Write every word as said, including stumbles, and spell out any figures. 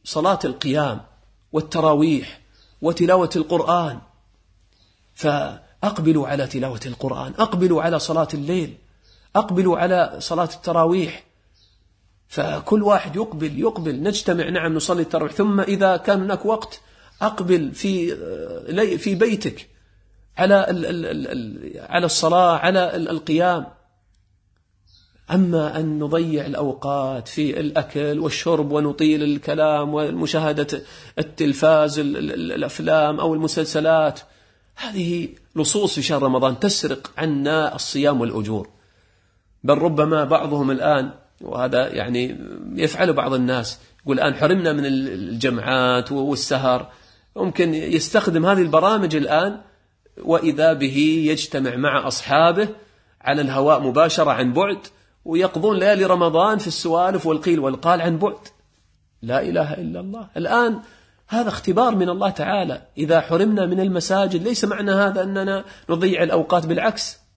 صلاة القيام والتراويح وتلاوة القرآن، فأقبلوا على تلاوة القرآن، أقبلوا على صلاة الليل، أقبلوا على صلاة التراويح. فكل واحد يقبل يقبل نجتمع، نعم نصلي التراويح، ثم إذا كان هناك وقت أقبل في في بيتك على على الصلاة، على القيام. أما أن نضيع الأوقات في الأكل والشرب ونطيل الكلام ومشاهدة التلفاز الأفلام أو المسلسلات، هذه لصوص في شهر رمضان تسرق عنا الصيام والأجور. بل ربما بعضهم الآن، وهذا يعني يفعل بعض الناس، يقول الآن حرمنا من الجمعات والسهر، ممكن يستخدم هذه البرامج الآن وإذا به يجتمع مع أصحابه على الهواء مباشرة عن بعد، ويقضون ليالي رمضان في السوالف والقيل والقال عن بعد. لا إله إلا الله. الآن هذا اختبار من الله تعالى. إذا حرمنا من المساجد ليس معنى هذا أننا نضيع الأوقات، بالعكس